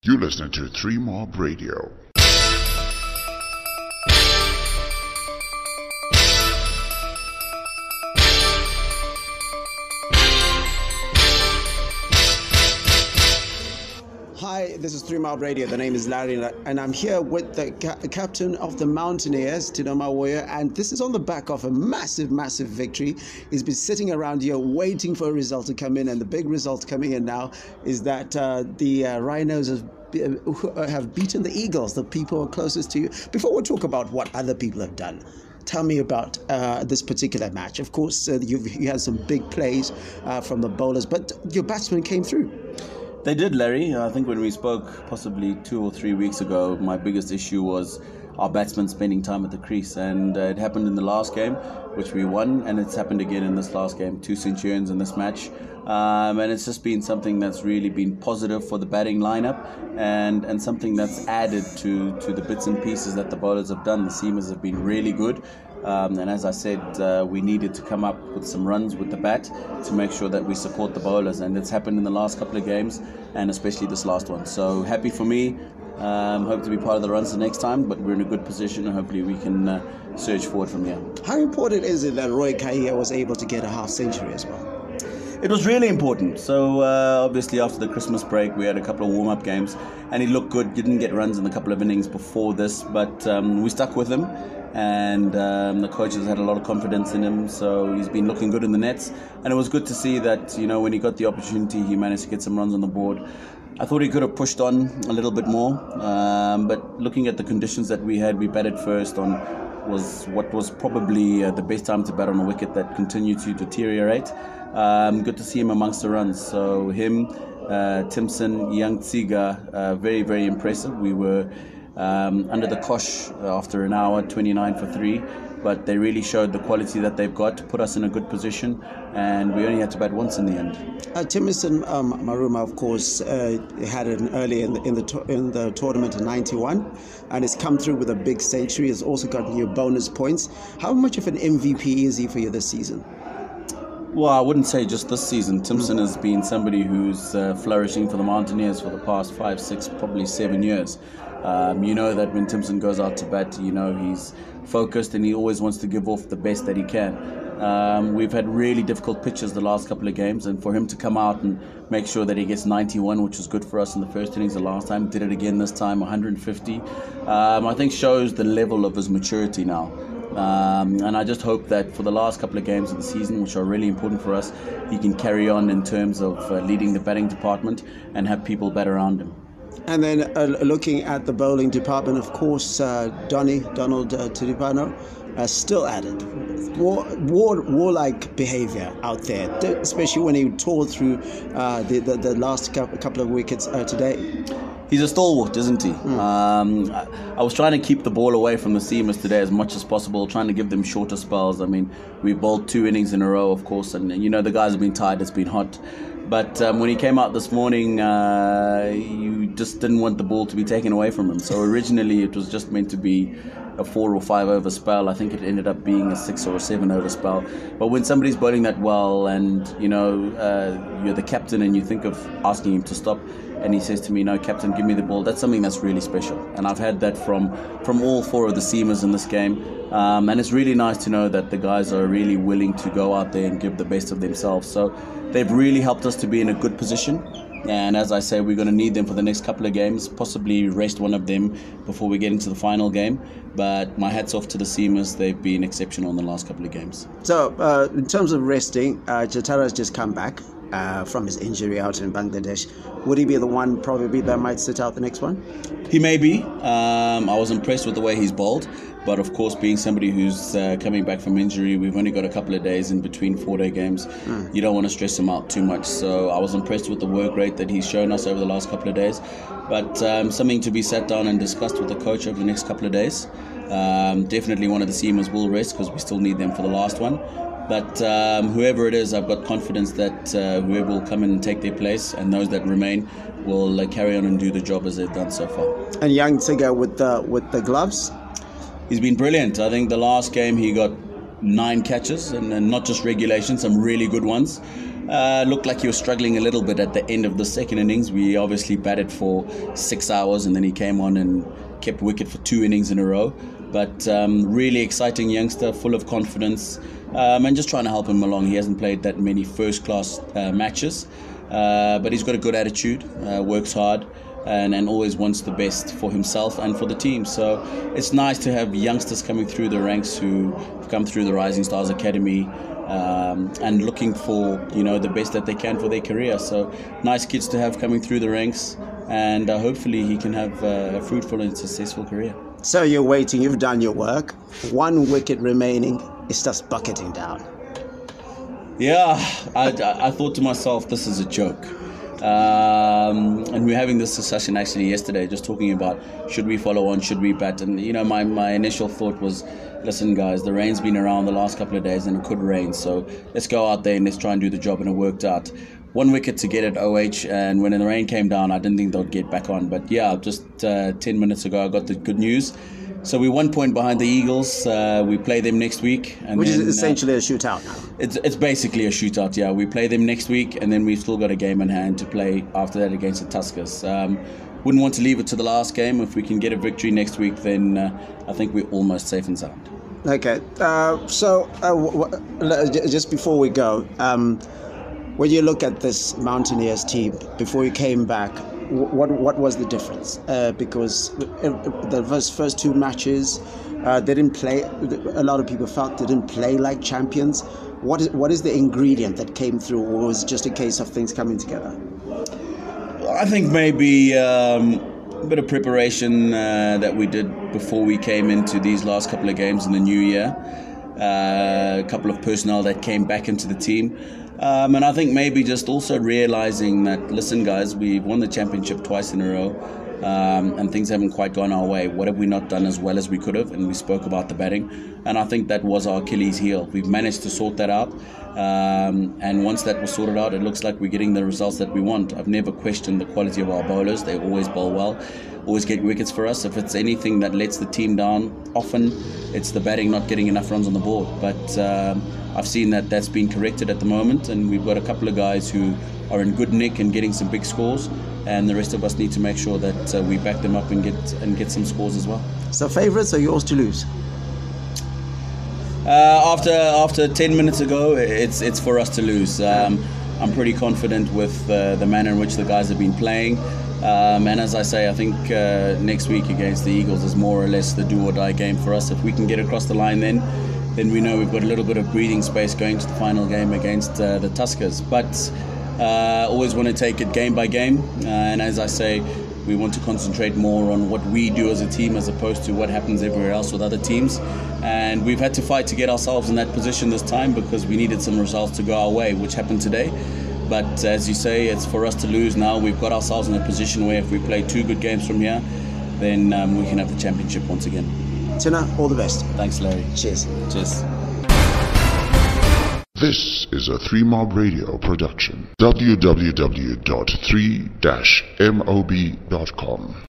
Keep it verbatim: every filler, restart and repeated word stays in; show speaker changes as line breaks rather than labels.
You listen to Three Mob Radio.
Hi, this is Three Mob Radio. The name is Larry, and I'm here with the ca- captain of the Mountaineers, Tinoma Warrior, and this is on the back of a massive, massive victory. He's been sitting around here waiting for a result to come in, and the big result coming in now is that uh, the uh, Rhinos have have beaten the Eagles, the people who are closest to you. Before we talk about what other people have done, tell me about uh, this particular match. Of course, uh, you've, you had some big plays uh, from the bowlers, but your batsmen came through.
They did, Larry. I think when we spoke possibly two or three weeks ago, my biggest issue was our batsmen spending time at the crease, and uh, it happened in the last game, which we won, and it's happened again in this last game. Two centurions in this match, um, and it's just been something that's really been positive for the batting lineup, and, and something that's added to, to the bits and pieces that the bowlers have done. The seamers have been really good. Um, and as I said, uh, we needed to come up with some runs with the bat to make sure that we support the bowlers, and it's happened in the last couple of games, and especially this last one. So happy for me. Um, hope to be part of the runs the next time, but we're in a good position, and hopefully we can uh, surge forward from here.
How important is it that Roy Kahia was able to get a half century as well?
It was really important. So uh, obviously after the Christmas break we had a couple of warm-up games and he looked good. Didn't get runs in a couple of innings before this, but um, we stuck with him, and um, the coaches had a lot of confidence in him, so he's been looking good in the nets, and it was good to see that, you know, when he got the opportunity he managed to get some runs on the board. I thought he could have pushed on a little bit more, um, but looking at the conditions that we had, we batted first on was what was probably uh, the best time to bat on a wicket that continued to deteriorate. Um, good to see him amongst the runs. So him, uh, Timson, Young Tsiga, uh, very, very impressive. We were um, under the cosh after an hour, twenty-nine for three, but they really showed the quality that they've got to put us in a good position, and we only had to bat once in the end.
Uh, Timson um, Maruma, of course, uh, had an early in the, in the to- in the tournament in ninety-one, and has come through with a big century. Has also gotten you bonus points. How much of an M V P is he for you this season?
Well, I wouldn't say just this season. Timson has been somebody who's uh, flourishing for the Mountaineers for the past five, six, probably seven years. Um, you know that when Timson goes out to bat, you know he's focused and he always wants to give off the best that he can. Um, we've had really difficult pitches the last couple of games, and for him to come out and make sure that he gets ninety-one, which was good for us in the first innings the last time, did it again this time, one hundred fifty, um, I think shows the level of his maturity now. Um, and I just hope that for the last couple of games of the season, which are really important for us, he can carry on in terms of uh, leading the batting department and have people bat around him.
And then uh, looking at the bowling department, of course, uh, Donny, Donald uh, Tudipano, uh, still at it. War, war, warlike behavior out there, especially when he tore through uh, the, the, the last couple of wickets uh, today.
He's a stalwart, isn't he? Mm. Um, I, I was trying to keep the ball away from the seamers today as much as possible, trying to give them shorter spells. I mean, we bowled two innings in a row, of course, and you know the guys have been tired, it's been hot. But um, when he came out this morning, uh, you just didn't want the ball to be taken away from him. So originally it was just meant to be a four or five over spell. I think it ended up being a six or a seven over spell. But when somebody's bowling that well, and you know uh, you're the captain and you think of asking him to stop, and he says to me, "No, captain, give me the ball," that's something that's really special. And I've had that from, from all four of the seamers in this game. Um, and it's really nice to know that the guys are really willing to go out there and give the best of themselves. So they've really helped us to be in a good position. And as I say, we're going to need them for the next couple of games, possibly rest one of them before we get into the final game. But my hat's off to the seamers. They've been exceptional in the last couple of games.
So uh, in terms of resting, uh, Jatara has just come back uh, from his injury out in Bangladesh. Would he be the one probably that might sit out the next one?
He may be. Um, I was impressed with the way he's bowled. But of course, being somebody who's uh, coming back from injury, we've only got a couple of days in between four-day games. Mm. You don't want to stress him out too much. So I was impressed with the work rate that he's shown us over the last couple of days. But um, something to be sat down and discussed with the coach over the next couple of days. Um, definitely one of the seamers will rest because we still need them for the last one. But um, whoever it is, I've got confidence that uh, whoever will come in and take their place, and those that remain will uh, carry on and do the job as they've done so far.
And Young Tsiga with the with the gloves?
He's been brilliant. I think the last game he got nine catches, and, and not just regulation, some really good ones. Uh, looked like he was struggling a little bit at the end of the second innings. We obviously batted for six hours and then he came on and kept wicket for two innings in a row. But um, really exciting youngster, full of confidence, um, and just trying to help him along. He hasn't played that many first-class uh, matches, uh, but he's got a good attitude, uh, works hard, and, and always wants the best for himself and for the team. So it's nice to have youngsters coming through the ranks who have come through the Rising Stars Academy, Um, and looking for, you know, the best that they can for their career. So nice kids to have coming through the ranks, and uh, hopefully he can have uh, a fruitful and successful career.
So you're waiting, you've done your work, one wicket remaining, it's just bucketing down.
Yeah, I, I thought to myself, this is a joke. Um, and we were having this discussion actually yesterday, just talking about should we follow on, should we bat? And you know, my, my initial thought was, listen guys, the rain's been around the last couple of days and it could rain, so let's go out there and let's try and do the job. And it worked out. One wicket to get at O H, and when the rain came down, I didn't think they'd get back on. But yeah, just uh, ten minutes ago, I got the good news. So we're one point behind the Eagles. Uh, we play them next week. And
Which
then,
is essentially uh, a shootout now.
It's, it's basically a shootout, yeah. We play them next week, and then we've still got a game in hand to play after that against the Tuskers. Um, wouldn't want to leave it to the last game. If we can get a victory next week, then uh, I think we're almost safe and sound.
Okay, uh, so uh, w- w- just before we go, um, when you look at this Mountaineers team, before you came back, what what was the difference? Uh, because the first, first two matches, uh, they didn't play. A lot of people felt they didn't play like champions. What is what is the ingredient that came through, or was it just a case of things coming together?
I think maybe um, a bit of preparation uh, that we did before we came into these last couple of games in the new year. Uh, a couple of personnel that came back into the team. Um, and I think maybe just also realizing that, listen, guys, we've won the championship twice in a row, um, and things haven't quite gone our way. What have we not done as well as we could have? And we spoke about the batting, and I think that was our Achilles heel. We've managed to sort that out, um, and once that was sorted out, it looks like we're getting the results that we want. I've never questioned the quality of our bowlers. They always bowl well, always get wickets for us. If it's anything that lets the team down, often it's the batting not getting enough runs on the board. But um, I've seen that that's been corrected at the moment, and we've got a couple of guys who are in good nick and getting some big scores, and the rest of us need to make sure that uh, we back them up and get and get some scores as well.
So favourites are yours to lose?
Uh, after after ten minutes ago, it's it's for us to lose. Um, I'm pretty confident with uh, the manner in which the guys have been playing. Um, and as I say, I think uh, next week against the Eagles is more or less the do or die game for us. If we can get across the line then, then we know we've got a little bit of breathing space going to the final game against uh, the Tuskers. But uh, always want to take it game by game. Uh, and as I say, we want to concentrate more on what we do as a team as opposed to what happens everywhere else with other teams. And we've had to fight to get ourselves in that position this time because we needed some results to go our way, which happened today. But as you say, it's for us to lose now. We've got ourselves in a position where if we play two good games from here, then um, we can have the championship once again.
Tina, all the best.
Thanks, Larry.
Cheers.
Cheers.
This is a three mob Radio production. w w w dot three dash mob dot com